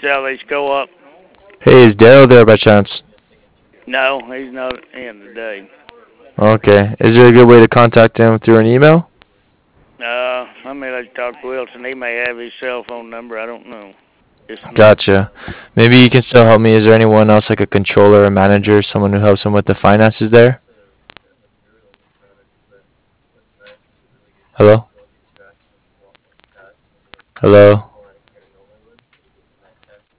Salvation Co-op. Hey, is Daryl there by chance? No, he's not in today. Okay. Is there a good way to contact him through an email? Let me let you talk to Wilson. He may have his cell phone number. I don't know. Just a minute. Gotcha. Maybe you can still help me. Is there anyone else like a controller or manager, someone who helps him with the finances there? Hello? Hello?